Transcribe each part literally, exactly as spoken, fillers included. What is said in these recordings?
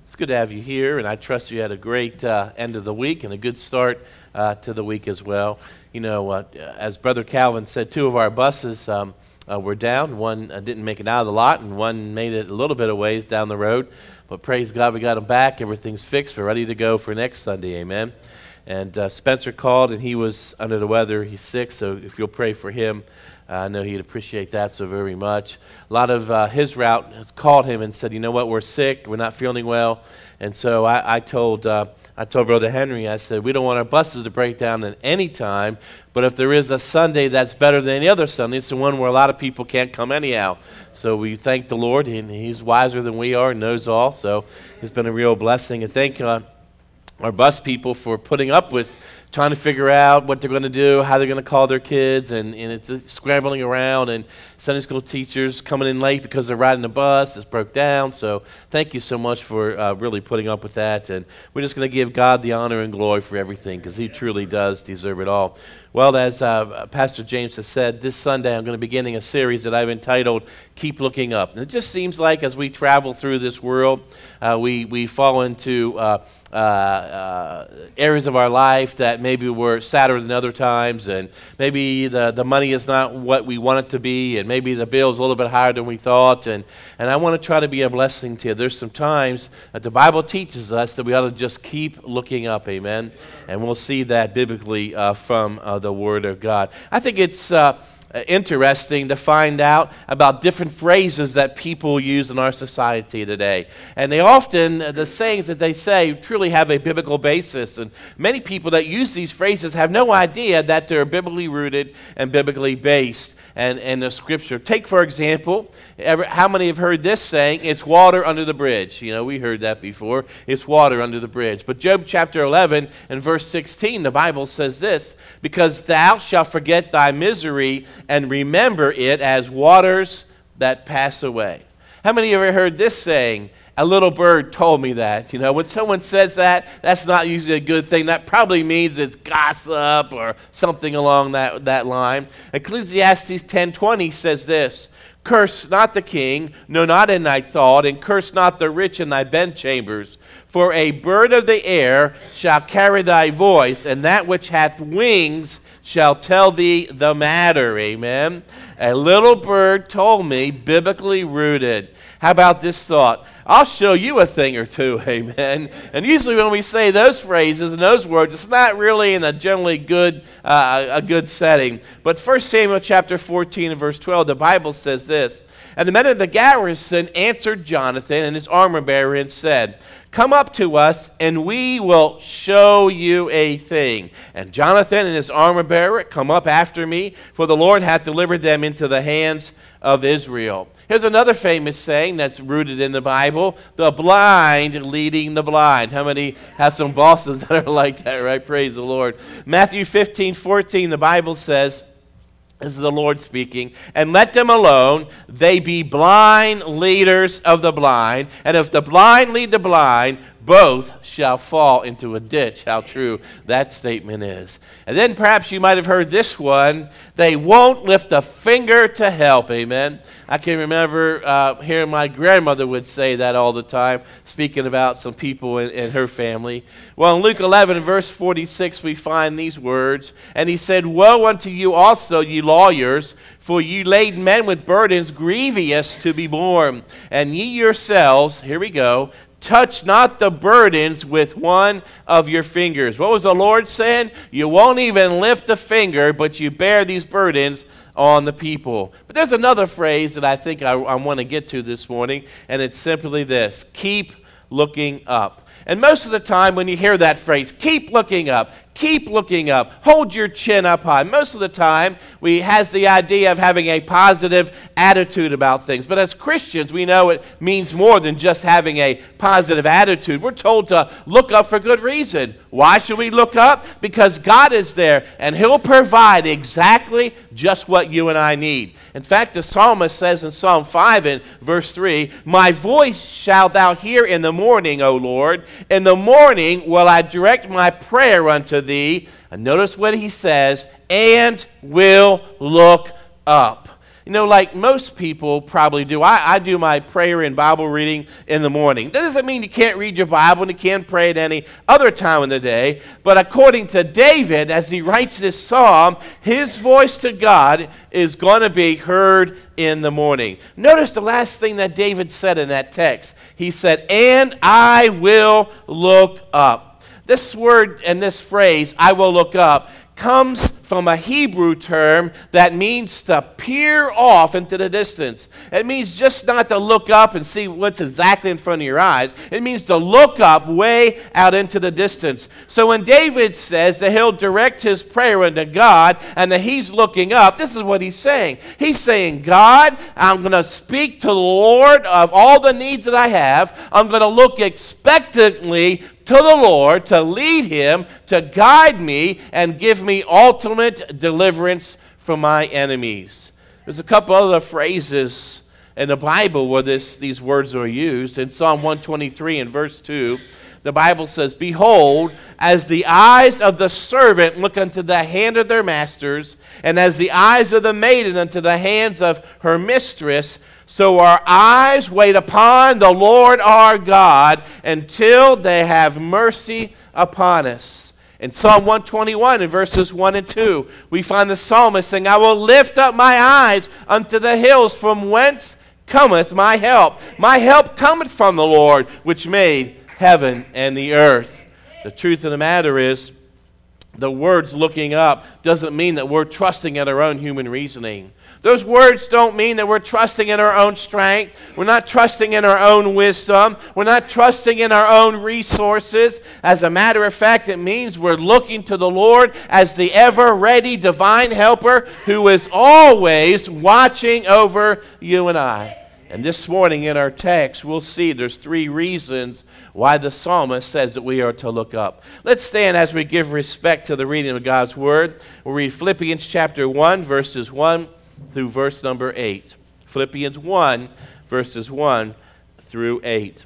It's good to have you here, and I trust you had a great uh, end of the week and a good start uh, to the week as well. You know, uh, as Brother Calvin said, two of our buses um, uh, were down. One uh, didn't make it out of the lot, and one made it a little bit of ways down the road. But praise God, we got them back. Everything's fixed. We're ready to go for next Sunday. Amen. And uh, Spencer called, and he was under the weather. He's sick, so if you'll pray for him, uh, I know he'd appreciate that so very much. A lot of uh, his route has called him and said, you know what, we're sick, we're not feeling well. And so I, I told uh, I told Brother Henry, I said, we don't want our buses to break down at any time, but if there is a Sunday that's better than any other Sunday, it's the one where a lot of people can't come anyhow. So we thank the Lord, and he's wiser than we are and knows all, so it's been a real blessing. And thank uh, our bus people for putting up with trying to figure out what they're going to do, how they're going to call their kids, and, and it's just scrambling around, and Sunday school teachers coming in late because they're riding the bus. It's broke down. So thank you so much for uh, really putting up with that. And we're just going to give God the honor and glory for everything because he truly does deserve it all. Well, as uh, Pastor James has said, this Sunday I'm going to be beginning a series that I've entitled Keep Looking Up. And it just seems like as we travel through this world, uh, we, we fall into uh, uh, uh, areas of our life that maybe we're sadder than other times, and maybe the, the money is not what we want it to be, and maybe the bill's a little bit higher than we thought, and, and I want to try to be a blessing to you. There's some times that the Bible teaches us that we ought to just keep looking up, amen? And we'll see that biblically uh, from uh, the Word of God. I think it's uh, interesting to find out about different phrases that people use in our society today. And they often, the sayings that they say truly have a biblical basis. And many people that use these phrases have no idea that they're biblically rooted and biblically based and in the Scripture. Take, for example, ever, how many have heard this saying, it's water under the bridge? You know, we heard that before. It's water under the bridge. But Job chapter eleven and verse sixteen, the Bible says this, because thou shalt forget thy misery and remember it as waters that pass away. How many of you ever heard this saying? A little bird told me that. You know, when someone says that, that's not usually a good thing. That probably means it's gossip or something along that, that line. Ecclesiastes ten twenty says this, curse not the king, no, not in thy thought, and curse not the rich in thy bedchambers. For a bird of the air shall carry thy voice, and that which hath wings shall tell thee the matter. Amen. A little bird told me, biblically rooted. How about this thought? I'll show you a thing or two, amen. And usually when we say those phrases and those words, it's not really in a generally good uh, a good setting. But First Samuel chapter fourteen and verse twelve, the Bible says this, and the men of the garrison answered Jonathan and his armor bearer and said, come up to us, and we will show you a thing. And Jonathan and his armor bearer come up after me, for the Lord hath delivered them into the hands of Israel. Here's another famous saying that's rooted in the Bible, the blind leading the blind. How many have some bosses that are like that, right? Praise the Lord. Matthew fifteen fourteen, the Bible says, this is the Lord speaking, and let them alone, they be blind leaders of the blind, and if the blind lead the blind, both shall fall into a ditch. How true that statement is. And then perhaps you might have heard this one, they won't lift a finger to help, amen. I can remember uh, hearing my grandmother would say that all the time, speaking about some people in, in her family. Well, in Luke eleven, verse forty-six, we find these words, and he said, woe unto you also, ye lawyers, for ye laid men with burdens grievous to be borne, and ye yourselves, here we go, touch not the burdens with one of your fingers. What was the Lord saying? You won't even lift a finger, but you bear these burdens on the people. But there's another phrase that I think I, I want to get to this morning, and it's simply this, keep looking up. And most of the time when you hear that phrase, keep looking up, keep looking up, hold your chin up high. Most of the time, we has the idea of having a positive attitude about things. But as Christians, we know it means more than just having a positive attitude. We're told to look up for good reason. Why should we look up? Because God is there, and he'll provide exactly just what you and I need. In fact, the psalmist says in Psalm five and verse three, my voice shalt thou hear in the morning, O Lord. In the morning will I direct my prayer unto thee. And notice what he says, and will look up. You know, like most people probably do, I, I do my prayer and Bible reading in the morning. That doesn't mean you can't read your Bible and you can't pray at any other time in the day. But according to David, as he writes this psalm, his voice to God is going to be heard in the morning. Notice the last thing that David said in that text. He said, and I will look up. This word and this phrase, I will look up, comes from a Hebrew term that means to peer off into the distance. It means just not to look up and see what's exactly in front of your eyes. It means to look up way out into the distance. So when David says that he'll direct his prayer unto God and that he's looking up, this is what he's saying. He's saying, God, I'm going to speak to the Lord of all the needs that I have. I'm going to look expectantly to the Lord to lead him, to guide me, and give me ultimate deliverance from my enemies. There's a couple other phrases in the Bible where this, these words are used. In Psalm one twenty-three in verse two, the Bible says, behold, as the eyes of the servant look unto the hand of their masters, and as the eyes of the maiden unto the hands of her mistress, so our eyes wait upon the Lord our God until they have mercy upon us. In Psalm one twenty-one, in verses one and two, we find the psalmist saying, I will lift up my eyes unto the hills, from whence cometh my help. My help cometh from the Lord, which made heaven and the earth. The truth of the matter is, the words looking up doesn't mean that we're trusting in our own human reasoning. Those words don't mean that we're trusting in our own strength. We're not trusting in our own wisdom. We're not trusting in our own resources. As a matter of fact, it means we're looking to the Lord as the ever-ready divine helper who is always watching over you and I. And this morning in our text, we'll see there's three reasons why the psalmist says that we are to look up. Let's stand as we give respect to the reading of God's word. We'll read Philippians chapter one, verses one through verse number eight. Philippians one, verses one through eight.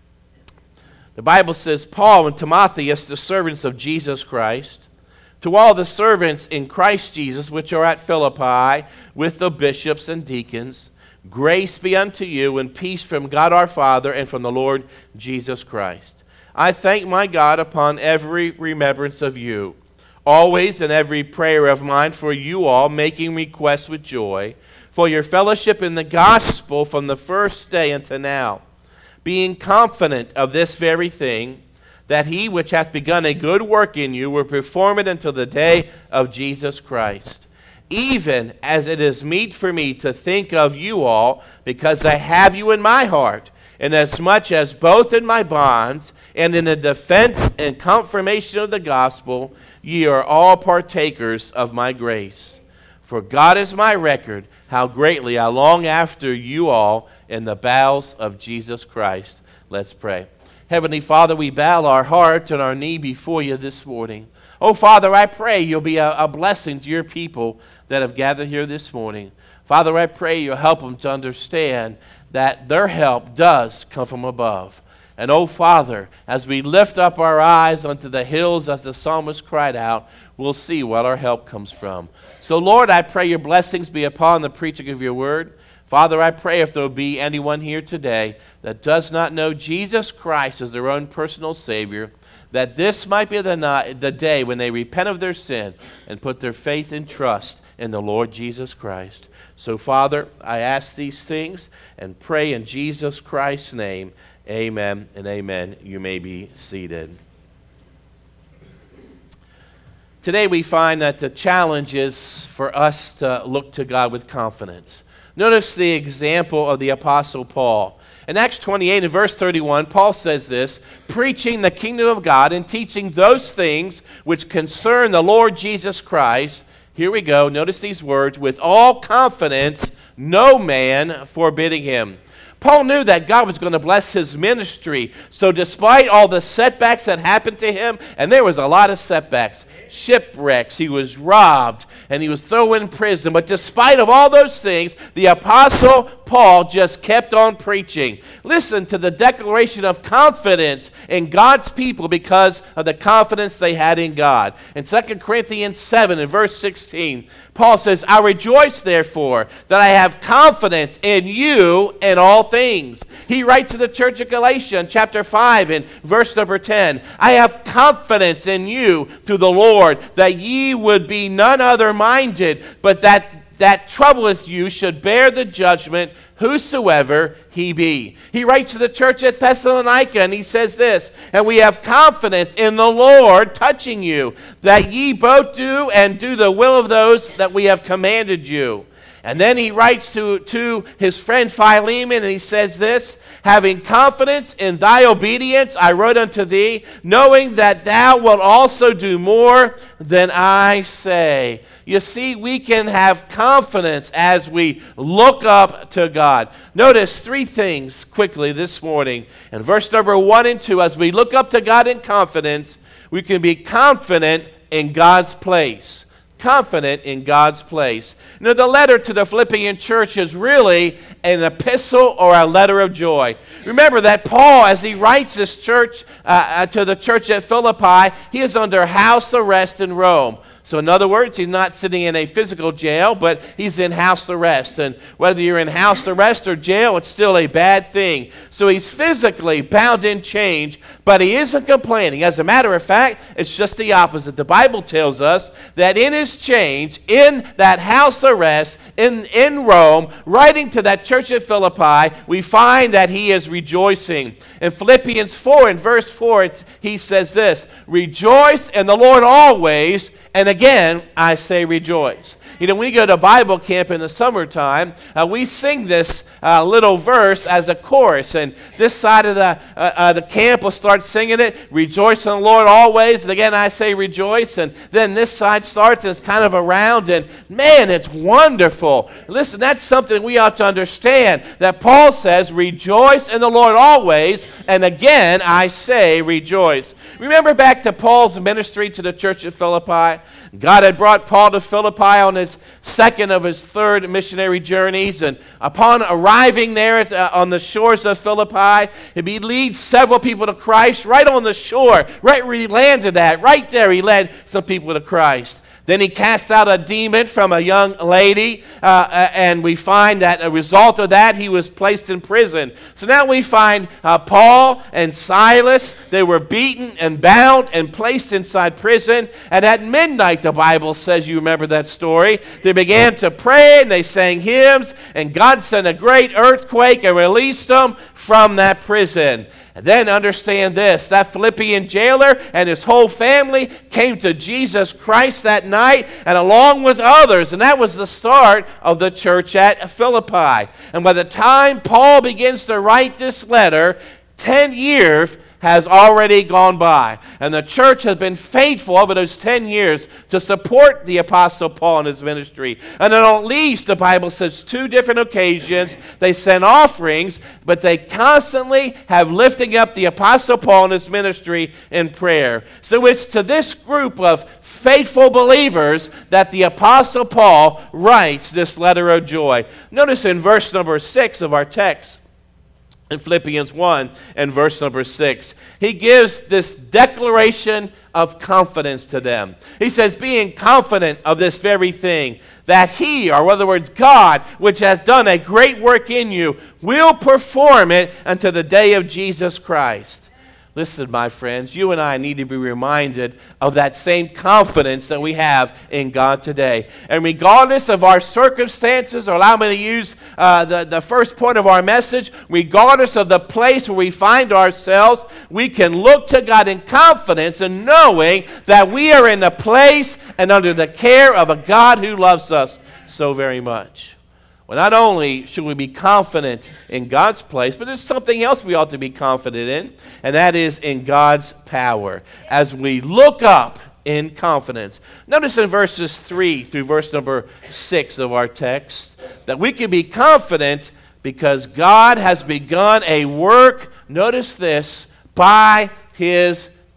The Bible says, Paul and Timotheus, the servants of Jesus Christ, to all the servants in Christ Jesus which are at Philippi, with the bishops and deacons, grace be unto you and peace from God our Father and from the Lord Jesus Christ. I thank my God upon every remembrance of you, always in every prayer of mine for you all, making requests with joy, for your fellowship in the gospel from the first day unto now, being confident of this very thing, that he which hath begun a good work in you will perform it until the day of Jesus Christ. Even as it is meet for me to think of you all, because I have you in my heart, inasmuch as both in my bonds and in the defense and confirmation of the gospel, ye are all partakers of my grace. For God is my record, how greatly I long after you all in the bowels of Jesus Christ. Let's pray. Heavenly Father, we bow our heart and our knee before you this morning. Oh, Father, I pray you'll be a, a blessing to your people that have gathered here this morning. Father, I pray you'll help them to understand that their help does come from above. And oh, Father, as we lift up our eyes unto the hills as the psalmist cried out, we'll see where our help comes from. So, Lord, I pray your blessings be upon the preaching of your word. Father, I pray if there will be anyone here today that does not know Jesus Christ as their own personal Savior, that this might be the, night, the day when they repent of their sin and put their faith and trust in the Lord Jesus Christ. So, Father, I ask these things and pray in Jesus Christ's name. Amen and amen. You may be seated. Today we find that the challenge is for us to look to God with confidence. Notice the example of the Apostle Paul. In Acts twenty-eight and verse thirty-one, Paul says this, preaching the kingdom of God and teaching those things which concern the Lord Jesus Christ. Here we go. Notice these words, with all confidence, no man forbidding him. Paul knew that God was going to bless his ministry. So despite all the setbacks that happened to him, and there was a lot of setbacks, shipwrecks, he was robbed, and he was thrown in prison. But despite of all those things, the Apostle Paul just kept on preaching. Listen to the declaration of confidence in God's people because of the confidence they had in God. In Second Corinthians seven, in verse sixteen, Paul says, I rejoice, therefore, that I have confidence in you in all things. He writes to the church of Galatia in chapter five, in verse number ten, I have confidence in you through the Lord, that ye would be none other minded, but that that troubleth you should bear the judgment, whosoever he be. He writes to the church at Thessalonica, and he says this, and we have confidence in the Lord touching you, that ye both do and do the will of those that we have commanded you. And then he writes to, to his friend Philemon, and he says this, having confidence in thy obedience, I wrote unto thee, knowing that thou wilt also do more than I say. You see, we can have confidence as we look up to God. Notice three things quickly this morning. In verse number one and two, as we look up to God in confidence, we can be confident in God's place. Confident in God's place. Now, the letter to the Philippian church is really an epistle or a letter of joy. Remember that Paul, as he writes this church uh, to the church at Philippi, he is under house arrest in Rome. So in other words, he's not sitting in a physical jail, but he's in house arrest. And whether you're in house arrest or jail, it's still a bad thing. So he's physically bound in chains, but he isn't complaining. As a matter of fact, it's just the opposite. The Bible tells us that in his chains, in that house arrest, in, in Rome, writing to that church at Philippi, we find that he is rejoicing. In Philippians four, in verse four, it's, he says this, rejoice in the Lord always, and again, I say rejoice. You know, when we go to Bible camp in the summertime, uh, we sing this uh, little verse as a chorus. And this side of the uh, uh, the camp will start singing it, rejoice in the Lord always. And again, I say rejoice. And then this side starts and it's kind of around. And man, it's wonderful. Listen, that's something we ought to understand. That Paul says, rejoice in the Lord always. And again, I say rejoice. Remember back to Paul's ministry to the church at Philippi? God had brought Paul to Philippi on his second of his third missionary journeys, and upon arriving there at the, on the shores of Philippi, he leads several people to Christ right on the shore, right where he landed at. Right there he led some people to Christ. Then he cast out a demon from a young lady, uh, and we find that a result of that, he was placed in prison. So now we find uh, Paul and Silas, they were beaten and bound and placed inside prison. And at midnight, the Bible says, you remember that story, they began to pray and they sang hymns, and God sent a great earthquake and released them from that prison. And then understand this, that Philippian jailer and his whole family came to Jesus Christ that night, and along with others, and that was the start of the church at Philippi. And by the time Paul begins to write this letter, ten years has already gone by. And the church has been faithful over those ten years to support the Apostle Paul in his ministry. And on at least, the Bible says, two different occasions, they sent offerings, but they constantly have lifting up the Apostle Paul in his ministry in prayer. So it's to this group of faithful believers that the Apostle Paul writes this letter of joy. Notice in verse number six of our text, in Philippians one and verse number six, he gives this declaration of confidence to them. He says, being confident of this very thing, that he, or in other words, God, which has done a great work in you, will perform it unto the day of Jesus Christ. Listen, my friends, you and I need to be reminded of that same confidence that we have in God today. And regardless of our circumstances, or allow me to use uh, the, the first point of our message, regardless of the place where we find ourselves, we can look to God in confidence and knowing that we are in the place and under the care of a God who loves us so very much. Well, not only should we be confident in God's place, but there's something else we ought to be confident in, and that is in God's power. As we look up in confidence. Notice in verses three through verse number six of our text that we can be confident because God has begun a work, notice this, by his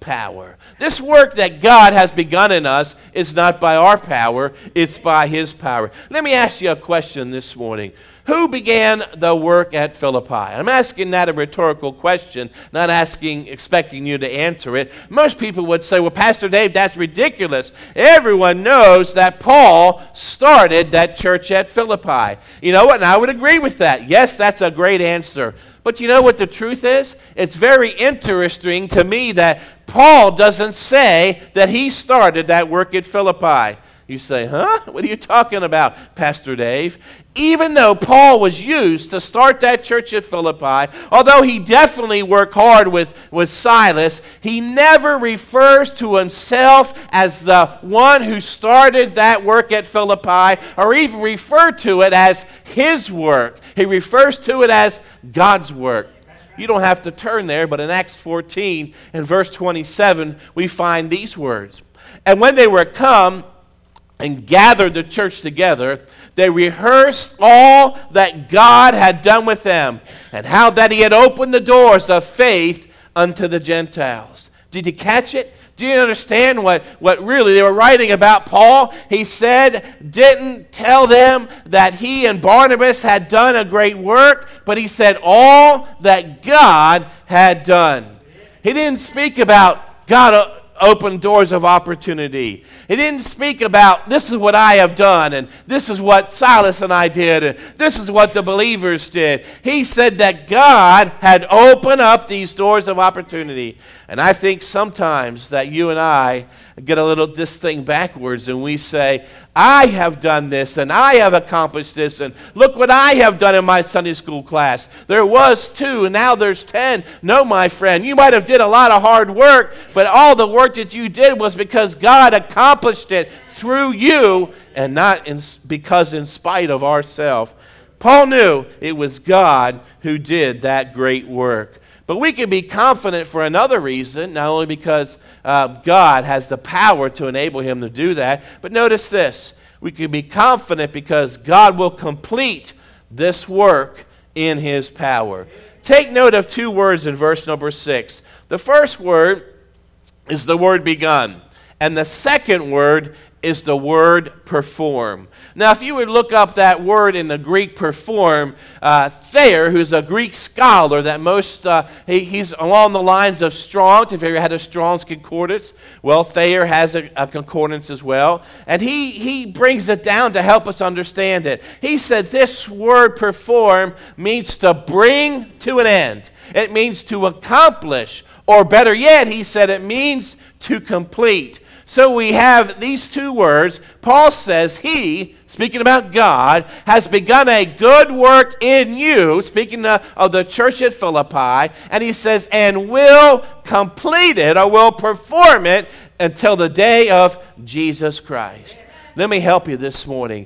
power. This work that God has begun in us is not by our power, it's by his power. Let me ask you a question this morning. Who began the work at Philippi? I'm asking that a rhetorical question, not asking, expecting you to answer it. Most people would say, well, Pastor Dave, that's ridiculous. Everyone knows that Paul started that church at Philippi. You know what? And I would agree with that. Yes, that's a great answer. But you know what the truth is? It's very interesting to me that Paul doesn't say that he started that work at Philippi. You say, huh? What are you talking about, Pastor Dave? Even though Paul was used to start that church at Philippi, although he definitely worked hard with, with Silas, he never refers to himself as the one who started that work at Philippi, or even refer to it as his work. He refers to it as God's work. You don't have to turn there, but in Acts fourteen, in verse twenty-seven, we find these words. And when they were come and gathered the church together, they rehearsed all that God had done with them, and how that he had opened the doors of faith unto the Gentiles. Did you catch it? Do you understand what, what really they were writing about Paul? He said, didn't tell them that he and Barnabas had done a great work, but he said all that God had done. He didn't speak about God open doors of opportunity. He didn't speak about, this is what I have done, and this is what Silas and I did, and this is what the believers did. He said that God had opened up these doors of opportunity. And I think sometimes that you and I get a little this thing backwards, and we say, I have done this, and I have accomplished this, and look what I have done in my Sunday school class. There was two, and now there's ten. No, my friend, you might have did a lot of hard work, but all the work that you did was because God accomplished it through you, and not in, because in spite of ourselves. Paul knew it was God who did that great work. But we can be confident for another reason, not only because uh, God has the power to enable him to do that, but notice this. We can be confident because God will complete this work in his power. Take note of two words in verse number six. The first word is the word begun, and the second word is the word perform. Now, if you would look up that word in the Greek perform, uh, Thayer, who's a Greek scholar that most, uh, he, he's along the lines of Strong's. If you ever had a Strong's concordance, well, Thayer has a, a concordance as well. And he, he brings it down to help us understand it. He said this word perform means to bring to an end. It means to accomplish, or better yet, he said it means to complete. So we have these two words. Paul says he, speaking about God, has begun a good work in you, speaking of, of the church at Philippi, and he says, and will complete it, or will perform it until the day of Jesus Christ. Let me help you this morning.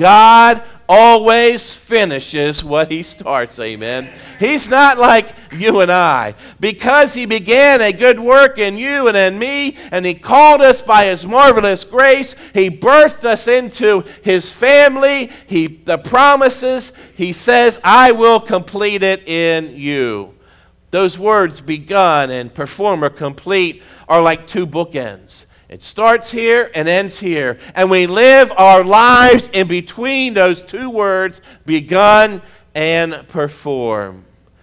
God always finishes what he starts, amen. He's not like you and I. Because he began a good work in you and in me, and he called us by his marvelous grace, he birthed us into his family, he, the promises, he says, I will complete it in you. Those words, begun and perform or complete, are like two bookends. It starts here and ends here. And we live our lives in between those two words, begun and perform.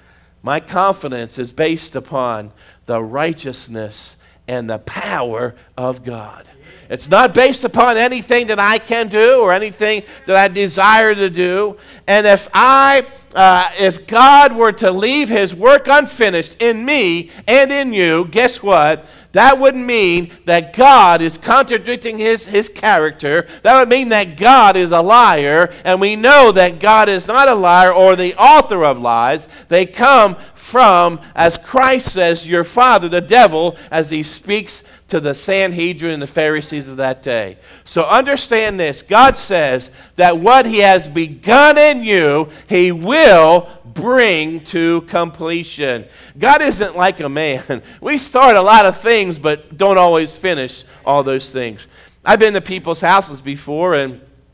My confidence is based upon the righteousness and the power of God. It's not based upon anything that I can do or anything that I desire to do. And if I, uh, if God were to leave his work unfinished in me and in you, guess what? That would mean that God is contradicting his, his character. That would mean that God is a liar, and we know that God is not a liar or the author of lies. They come from, as Christ says, your father, the devil, as he speaks to the Sanhedrin and the Pharisees of that day. So understand this. God says that what he has begun in you, he will bring to completion. God isn't like a man. We start a lot of things, but don't always finish all those things. I've been to people's houses before, and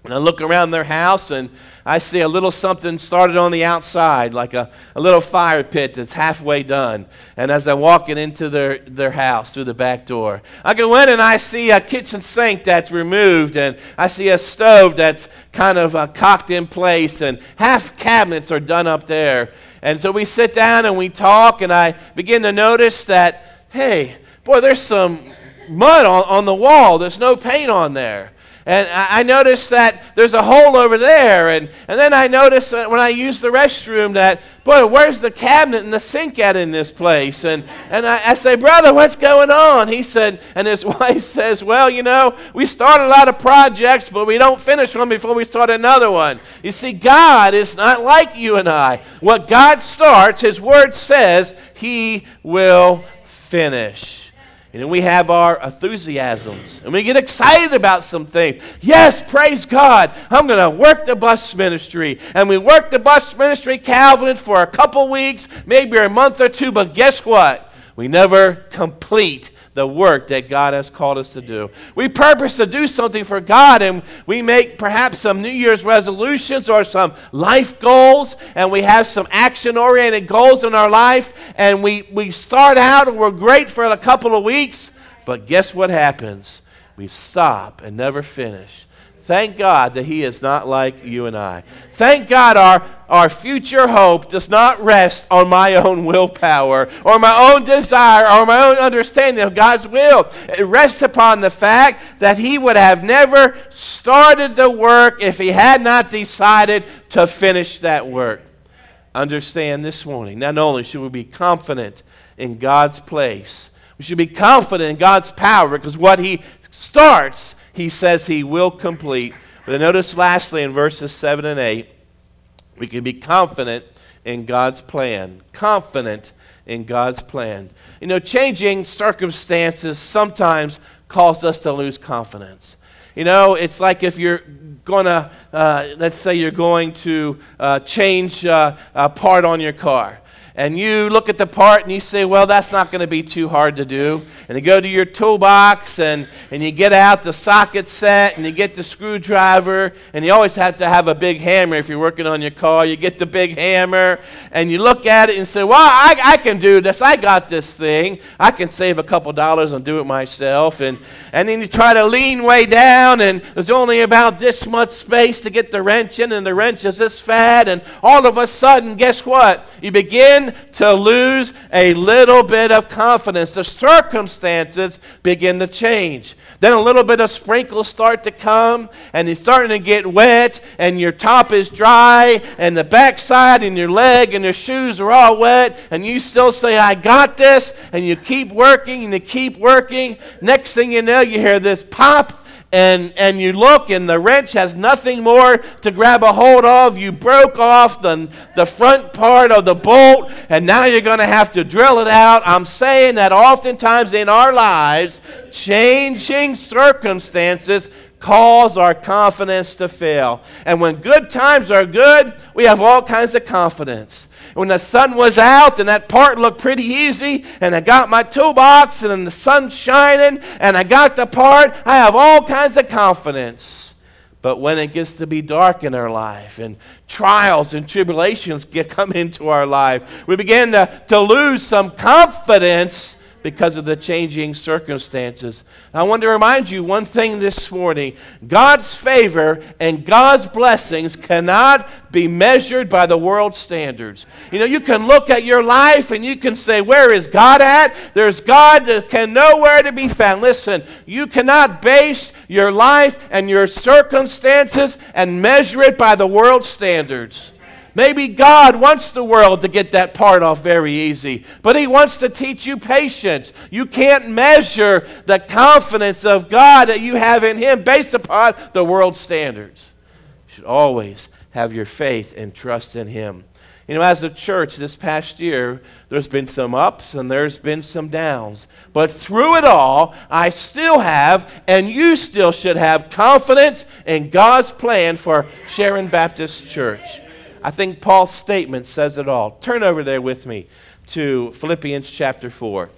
And I look around their house, and I see a little something started on the outside, like a, a little fire pit that's halfway done. And as I'm walking into their, their house through the back door, I go in and I see a kitchen sink that's removed, and I see a stove that's kind of uh, cocked in place, and half cabinets are done up there. And so we sit down and we talk, and I begin to notice that, hey, boy, there's some mud on, on the wall. There's no paint on there. And I noticed that there's a hole over there. And, and then I noticed that when I use the restroom that, boy, where's the cabinet and the sink at in this place? And, and I, I say, brother, what's going on? He said, and his wife says, well, you know, we start a lot of projects, but we don't finish one before we start another one. You see, God is not like you and I. What God starts, His Word says, He will finish. And then we have our enthusiasms, and we get excited about some things. Yes, praise God, I'm going to work the bus ministry. And we work the bus ministry, Calvin, for a couple weeks, maybe a month or two, but guess what? We never complete the work that God has called us to do. We purpose to do something for God, and we make perhaps some New Year's resolutions or some life goals, and we have some action-oriented goals in our life, and we, we start out and we're great for a couple of weeks, but guess what happens? We stop and never finish. Thank God that He is not like you and I. Thank God our, our future hope does not rest on my own willpower or my own desire or my own understanding of God's will. It rests upon the fact that He would have never started the work if He had not decided to finish that work. Understand this morning, not only should we be confident in God's place, we should be confident in God's power, because what He starts, He says He will complete. But notice lastly in verses seven and eight, we can be confident in God's plan. Confident in God's plan. You know, changing circumstances sometimes cause us to lose confidence. You know, it's like if you're going to, uh, let's say you're going to uh, change uh, a part on your car. And you look at the part and you say, well, that's not going to be too hard to do. And you go to your toolbox and, and you get out the socket set and you get the screwdriver. And you always have to have a big hammer if you're working on your car. You get the big hammer and you look at it and say, well, I, I can do this. I got this thing. I can save a couple dollars and do it myself. And, and then you try to lean way down and there's only about this much space to get the wrench in, and the wrench is this fat. And all of a sudden, guess what? You begin to lose a little bit of confidence. The circumstances begin to change. Then a little bit of sprinkles start to come, and it's starting to get wet, and your top is dry, and the backside and your leg and your shoes are all wet, and you still say, I got this, and you keep working and you keep working. Next thing you know, you hear this pop, And and you look, and the wrench has nothing more to grab a hold of. You broke off the, the front part of the bolt, and now you're going to have to drill it out. I'm saying that oftentimes in our lives, changing circumstances cause our confidence to fail. And when good times are good, we have all kinds of confidence. When the sun was out and that part looked pretty easy, and I got my toolbox and the sun's shining and I got the part, I have all kinds of confidence. But when it gets to be dark in our life and trials and tribulations get come into our life, we begin to, to lose some confidence because of the changing circumstances. I want to remind you one thing this morning. God's favor and God's blessings cannot be measured by the world's standards. You know, you can look at your life and you can say, where is God at? There's God that can nowhere to be found. Listen, you cannot base your life and your circumstances and measure it by the world's standards. Maybe God wants the world to get that part off very easy, but He wants to teach you patience. You can't measure the confidence of God that you have in Him based upon the world's standards. You should always have your faith and trust in Him. You know, as a church this past year, there's been some ups and there's been some downs. But through it all, I still have, and you still should have, confidence in God's plan for Sharon Baptist Church. I think Paul's statement says it all. Turn over there with me to Philippians chapter four.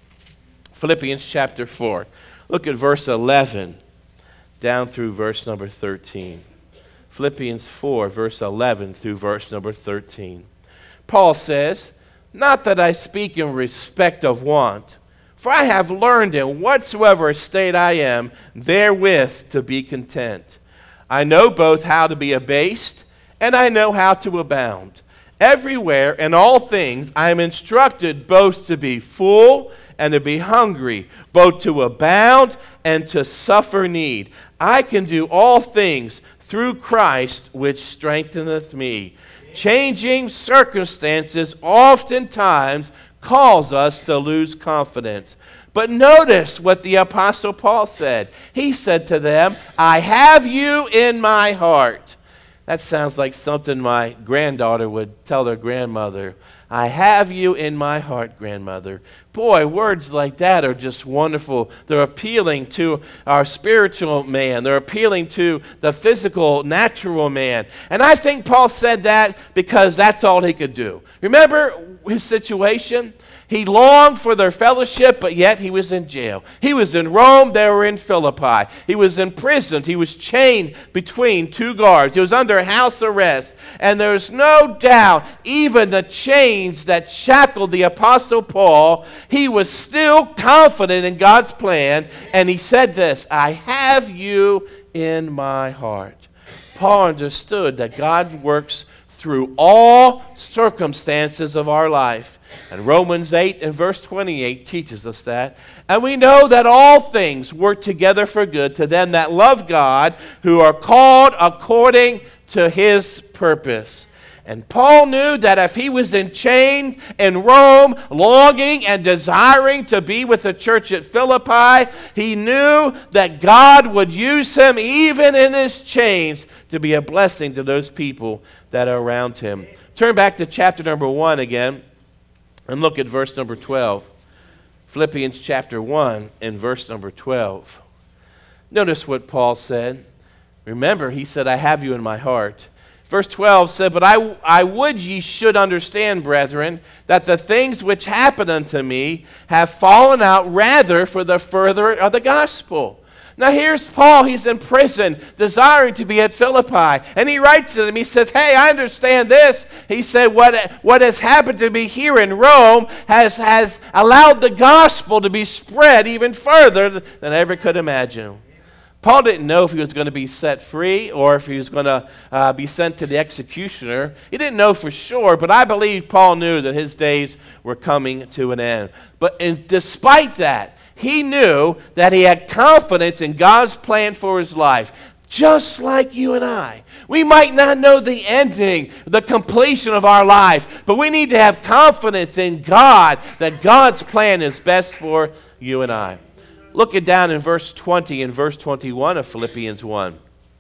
Philippians chapter four. Look at verse eleven down through verse number thirteen. Philippians four, verse eleven through verse number thirteen. Paul says, "Not that I speak in respect of want, for I have learned in whatsoever state I am, therewith to be content. I know both how to be abased, and I know how to abound. Everywhere in all things I am instructed both to be full and to be hungry, both to abound and to suffer need. I can do all things through Christ which strengtheneth me." Changing circumstances oftentimes cause us to lose confidence. But notice what the Apostle Paul said. He said to them, "I have you in my heart." That sounds like something my granddaughter would tell her grandmother. "I have you in my heart, grandmother." Boy, words like that are just wonderful. They're appealing to our spiritual man. They're appealing to the physical, natural man. And I think Paul said that because that's all he could do. Remember his situation? He longed for their fellowship, but yet he was in jail. He was in Rome, they were in Philippi. He was imprisoned. He was chained between two guards. He was under house arrest. And there's no doubt, even the chains that shackled the Apostle Paul, he was still confident in God's plan. And he said this, "I have you in my heart." Paul understood that God works through all circumstances of our life. And Romans eight and verse twenty-eight teaches us that. "And we know that all things work together for good to them that love God, who are called according to his purpose." And Paul knew that if he was enchained in Rome, longing and desiring to be with the church at Philippi, he knew that God would use him even in his chains to be a blessing to those people that are around him. Turn back to chapter number one again and look at verse number twelve. Philippians chapter one and verse number twelve. Notice what Paul said. Remember, he said, "I have you in my heart." Verse twelve said, "But I, I would ye should understand, brethren, that the things which happen unto me have fallen out rather for the further of the gospel." Now here's Paul, he's in prison, desiring to be at Philippi. And he writes to them, he says, "Hey, I understand this." He said, what, what has happened to me here in Rome has, has allowed the gospel to be spread even further than I ever could imagine. Paul didn't know if he was going to be set free or if he was going to uh, be sent to the executioner. He didn't know for sure, but I believe Paul knew that his days were coming to an end. But in, despite that, he knew that he had confidence in God's plan for his life, just like you and I. We might not know the ending, the completion of our life, but we need to have confidence in God that God's plan is best for you and I. Look it down in verse twenty and verse twenty-one of Philippians one.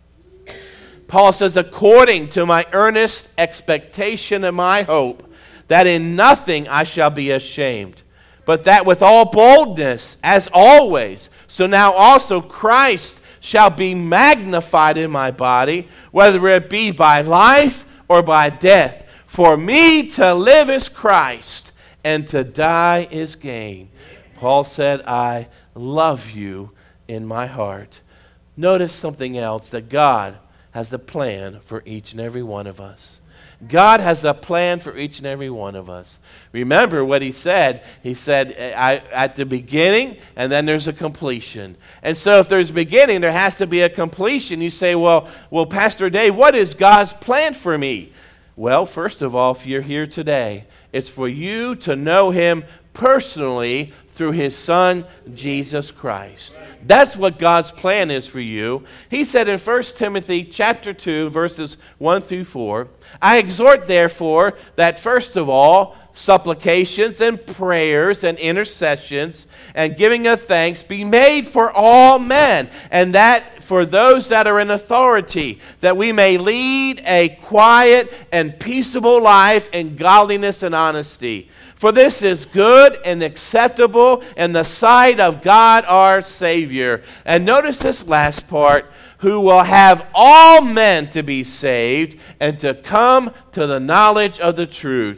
Paul says, "According to my earnest expectation and my hope, that in nothing I shall be ashamed, but that with all boldness, as always, so now also Christ shall be magnified in my body, whether it be by life or by death. For me to live is Christ, and to die is gain." Paul said, "I love you in my heart." Notice something else, that God has a plan for each and every one of us. God has a plan for each and every one of us. Remember what he said. He said I, at the beginning, and then there's a completion. And so if there's a beginning, there has to be a completion. You say, well, well, Pastor Dave, what is God's plan for me? Well, first of all, if you're here today, it's for you to know him personally through his son, Jesus Christ. That's what God's plan is for you. He said in First Timothy chapter two, verses one through four, "I exhort therefore that first of all, supplications and prayers and intercessions and giving of thanks be made for all men, and that for those that are in authority, that we may lead a quiet and peaceable life in godliness and honesty. For this is good and acceptable in the sight of God our Savior." And notice this last part, "who will have all men to be saved and to come to the knowledge of the truth."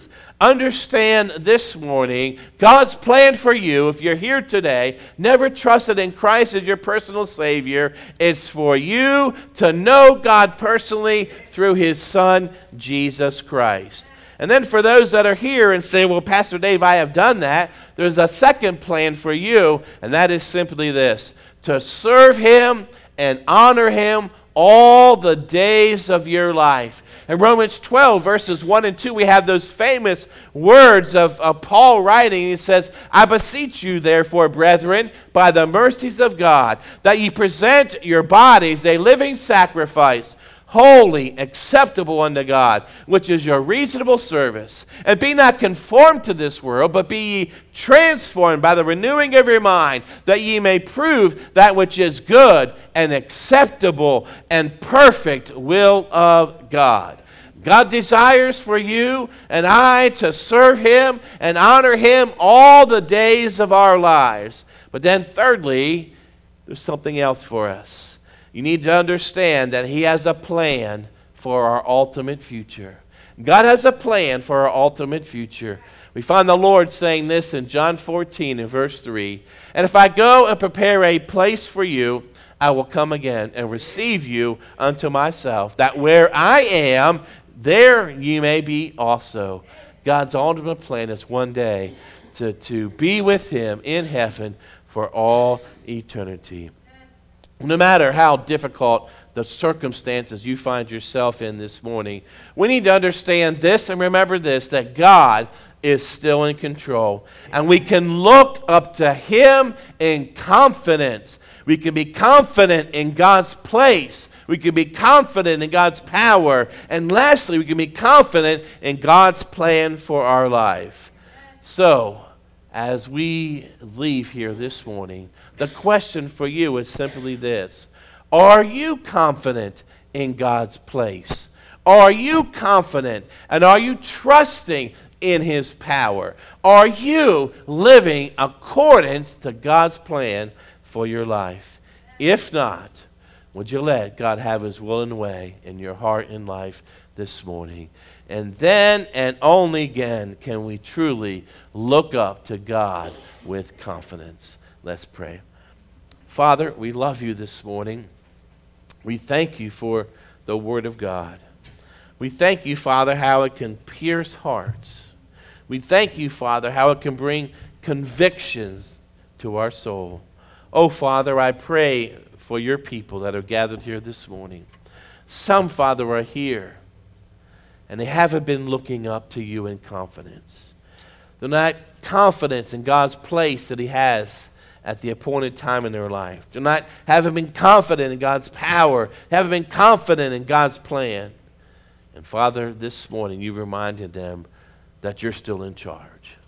understand this morning God's plan for you, if you're here today, never trusted in Christ as your personal Savior, it's for you to know God personally through His Son, Jesus Christ. And then for those that are here and say, well, Pastor Dave, I have done that, there's a second plan for you, and that is simply this: to serve Him and honor Him all the days of your life. In Romans twelve, verses one and two, we have those famous words of, of Paul writing. He says, I beseech you, therefore, brethren, by the mercies of God, that ye present your bodies a living sacrifice, holy, acceptable unto God, which is your reasonable service. And be not conformed to this world, but be ye transformed by the renewing of your mind, that ye may prove that which is good and acceptable and perfect will of God. God desires for you and I to serve Him and honor Him all the days of our lives. But then thirdly, there's something else for us. You need to understand that He has a plan for our ultimate future. God has a plan for our ultimate future. We find the Lord saying this in John fourteen in verse three. And if I go and prepare a place for you, I will come again and receive you unto myself, that where I am, there you may be also. God's ultimate plan is one day to, to be with Him in heaven for all eternity. No matter how difficult the circumstances you find yourself in this morning, we need to understand this and remember this, that God is still in control. And we can look up to Him in confidence. We can be confident in God's place. We can be confident in God's power. And lastly, we can be confident in God's plan for our life. So, as we leave here this morning, the question for you is simply this: are you confident in God's place? Are you confident and are you trusting in His power? Are you living according to God's plan for your life? If not, would you let God have His will and way in your heart and life this morning? And then and only again can we truly look up to God with confidence. Let's pray. Father, we love you this morning. We thank you for the Word of God. We thank you, Father, how it can pierce hearts. We thank you, Father, how it can bring convictions to our soul. Oh, Father, I pray for your people that are gathered here this morning. Some, Father, are here, and they haven't been looking up to you in confidence. They're not confident in God's place that He has at the appointed time in their life. They're not, haven't been confident in God's power, haven't been confident in God's plan. And Father, this morning you reminded them that you're still in charge.